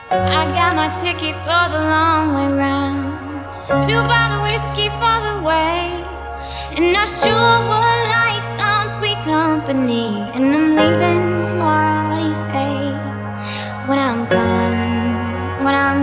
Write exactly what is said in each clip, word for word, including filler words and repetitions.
I got my ticket for the long way round. Two bottle whiskey for the way. And I sure would like some sweet company. And I'm leaving tomorrow, what do you say? When I'm gone, when I'm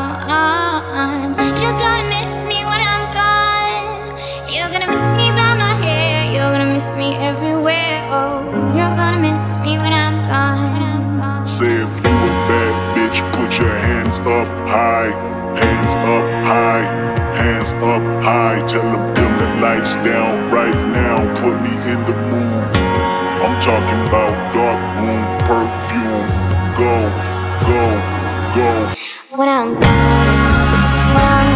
gone, you're gonna miss me when I'm gone. You're gonna miss me by my hair. You're gonna miss me everywhere. Oh, you're gonna miss me when I'm gone, when I'm gone. Say if you a bad bitch, put your hands up high. Hands up high, hands up high. Tell them dim the lights down right now. Put me in the mood. I'm talking about dark room perfume. Go, go, go. When I'm gone, when I'm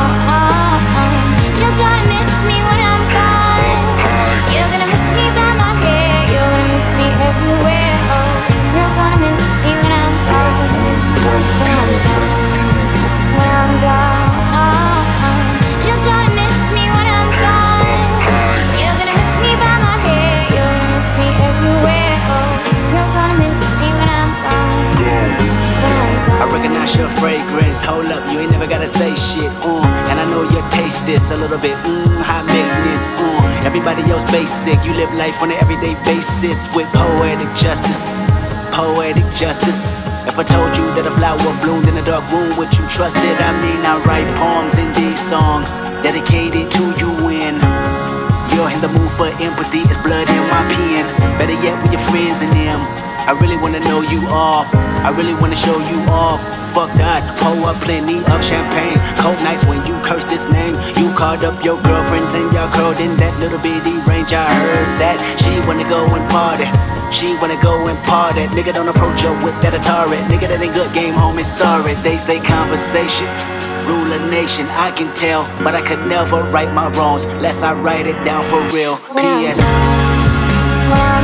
gone, you're gonna miss me when I'm gone. You're gonna miss me by my hair. You're gonna miss me everywhere. Oh, you're gonna miss me when I'm gone. When I'm gone, when I'm gone, you're gonna miss me when I'm gone. You're gonna miss me by my hair. You're gonna miss me everywhere. Oh, you're gonna miss me when I'm gone. When I'm gone. I recognize your fragrance, hold up, you ain't never gotta say shit, uh And I know you taste this a little bit, mmm, high maintenance, uh Everybody else basic, you live life on an everyday basis with poetic justice, poetic justice. If I told you that a flower bloomed in a dark room, would you trust it? I mean, I write poems in these songs, dedicated to you when you're in the mood for empathy, it's blood in my pen. Better yet with your friends and them, I really wanna know you all, I really wanna show you off. Fuck that, pour up plenty of champagne. Cold nights when you curse this name. You called up your girlfriends and y'all curled in that little bitty range. I heard that she wanna go and party, she wanna go and party. Nigga, don't approach her with that Atari. Nigga, that ain't good game, homie, sorry. They say conversation rule a nation, I can tell, but I could never right my wrongs lest I write it down for real. P S When I'm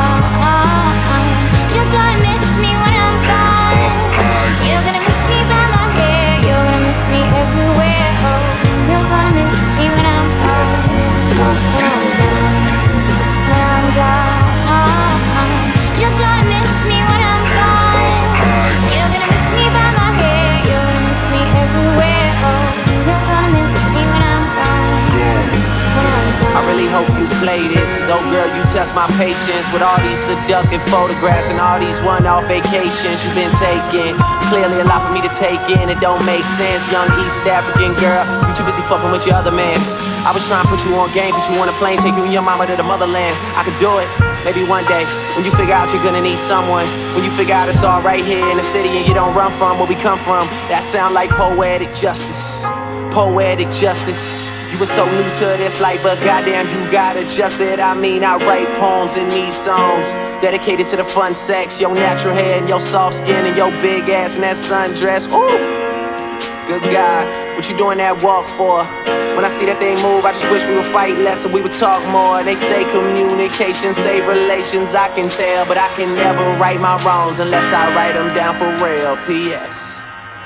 gone, you're gonna miss me when I'm gone. You're gonna miss me by my hair. You're gonna miss me everywhere. Oh, you're gonna miss me when I'm gone. When I'm gone, when I'm gone, you're gonna miss me when I'm gone. You're gonna miss me by my hair. You're gonna miss me everywhere. Oh, you're gonna miss me when I'm gone. When I'm gone. I really hope you play this, cause oh girl, you test my patience with all these seductive photographs and all these one-off vacations you've been taking. Clearly a lot for me to take in, it don't make sense. Young East African girl, you too busy fucking with your other man. I was trying to put you on game, put you on a plane, take you and your mama to the motherland. I could do it, maybe one day, when you figure out you're gonna need someone. When you figure out it's all right here in the city and you don't run from where we come from. That sound like poetic justice, poetic justice. You were so new to this life, but goddamn, you got adjusted. I mean, I write poems in these songs dedicated to the fun sex, your natural hair and your soft skin and your big ass and that sundress. Ooh, good God, what you doing that walk for? When I see that thing move, I just wish we would fight less and we would talk more. They say communication save relations, I can tell, but I can never right my wrongs unless I write them down for real. P S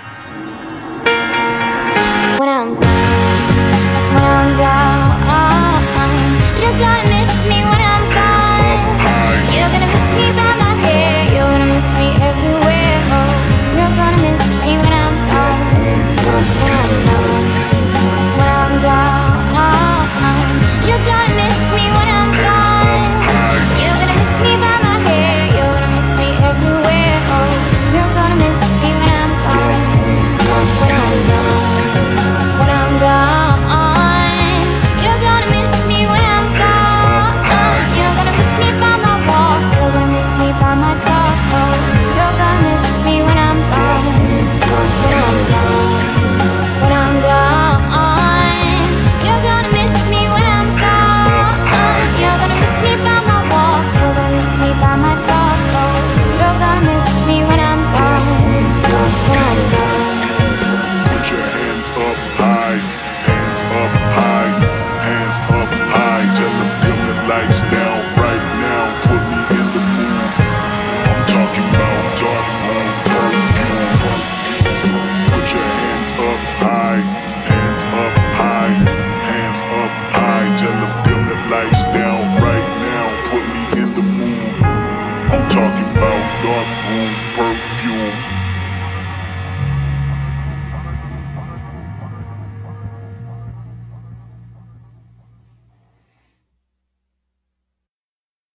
When I'm When I'm gone, you're gonna miss me when I'm gone. You're gonna miss me by my hair. You're gonna miss me everywhere. Oh, you're gonna miss me when I'm gone. When I'm gone, when I'm gone, you're gonna miss me when I'm gone. You're gonna miss me by my hair. You're gonna miss me everywhere. Oh, you're gonna miss me when I'm gone. When I'm gone, when I'm gone. You're gonna miss me when I'm gone. You're gonna miss me by my walk. You're gonna miss me by my talk. Oh, you're gonna miss me when I'm gone. When I'm gone, when I'm gone. You're gonna miss me when I'm gone. You're gonna miss me by my walk. You're gonna miss me by my talk. Oh, you're gonna miss me when I'm gone. When I'm gone. Put your hands up high, hands up high, hands up high. Tell them dim the lights down right now. Put me in the mood. I'm talking about dark room perfume. Put your hands up high, hands up high, hands up high. Tell them dim the lights down right now. Put me in the mood. I'm talking about dark room perfume.